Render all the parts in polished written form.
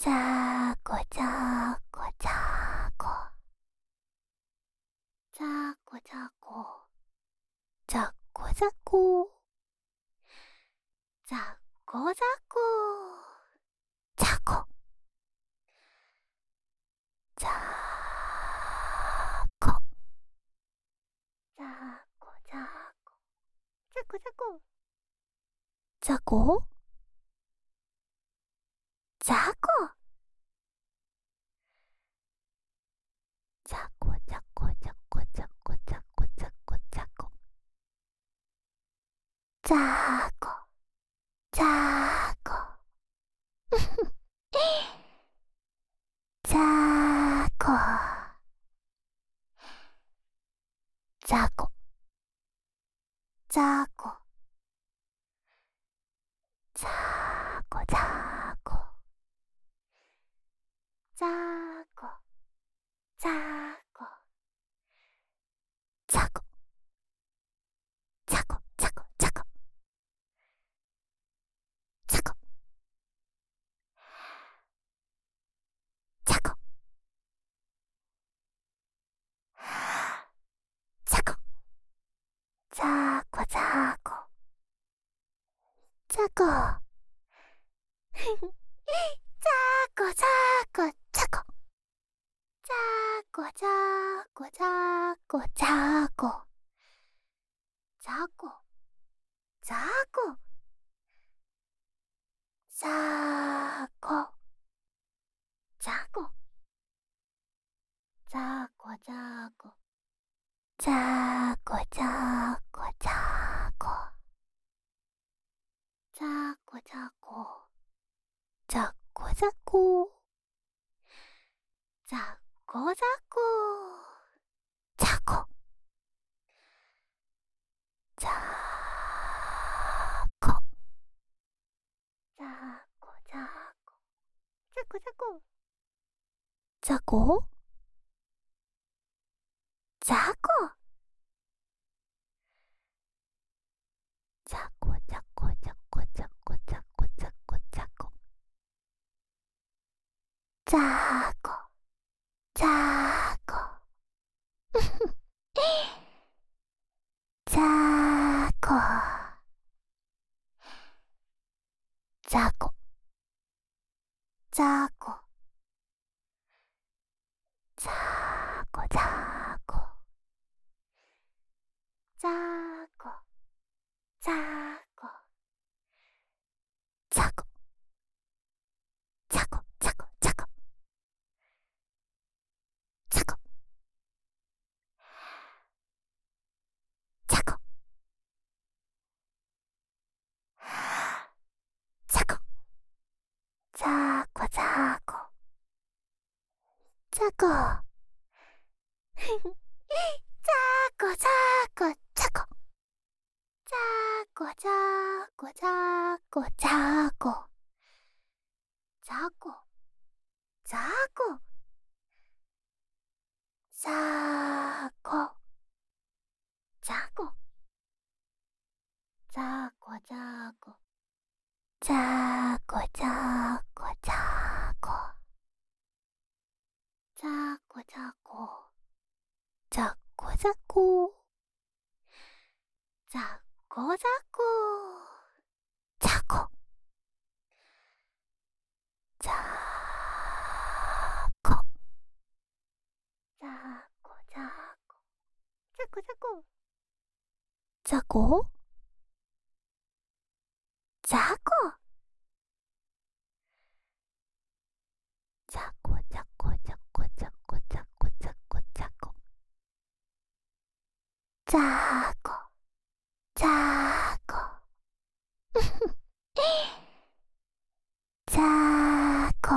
じゃこじゃこじゃこ。じゃこじゃこ。じゃこじゃこ。じゃこじゃこ。じゃこ。じゃこ。じゃこじゃこ。じゃこじゃこ。じゃこ。じゃこ。じゃこじゃこじゃこじゃこじゃこじゃこじゃこ。じゃこ。じゃこ。じゃこ。じゃこ。じゃこ。じゃこじゃこ。じゃこ。じゃこ。じゃこ。じゃこ。じゃこ。じゃこ。じゃこ。じゃこ。じゃこ。じゃこじゃこ。じゃこ。じゃこじゃこじゃこ。じゃこじゃこじゃこじゃこ。じゃこ。じゃこ。じゃこ。じゃこ。じゃこじゃこ。じゃこじゃこじゃこ。じゃこじゃこ。じゃこじゃこ。じゃこじゃこ。じゃこ。じゃこ。じゃこじゃこ。じゃこじゃこ。じゃこ。じゃこ。じゃこじゃこじゃこじゃこじゃこじゃこじゃこ。じゃこ。じゃこ。じゃこ。じゃこ。じゃこ。じゃこじゃこ。じゃこ。じゃこ。じゃこ。じゃこ。じゃこ。じゃこ。じゃこ。じゃこ。じゃこ。じゃこじゃこ。じゃこ。じゃこじゃこじゃこ。じゃこじゃこじゃこじゃこ。じゃこ。じゃこ。じゃこ。じゃこ。じゃこじゃこ。じゃこじゃこじゃこ。じゃこじゃこ。じゃこじゃこ。じゃこじゃこ。じゃこ。じゃこ。じゃこじゃこ。じゃこじゃこ。じゃこ。じゃこ。じゃこじゃこじゃこじゃこじゃこじゃこじゃこ。じゃこ。じゃこ。じゃこ。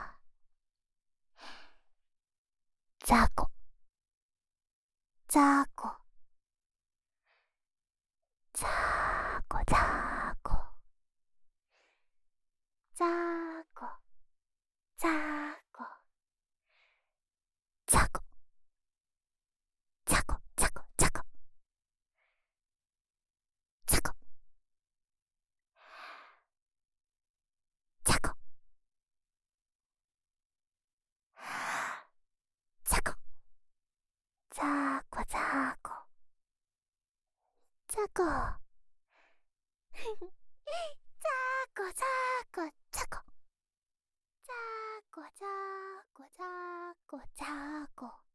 じゃこ。じゃこ。じゃこじゃこ。じゃこ。じゃこ。じゃこ。じゃこ。じゃこ。じゃこ。じゃこ。じゃこ。 ザーコザコザーコザーコザコザーコザーコザーコザーコ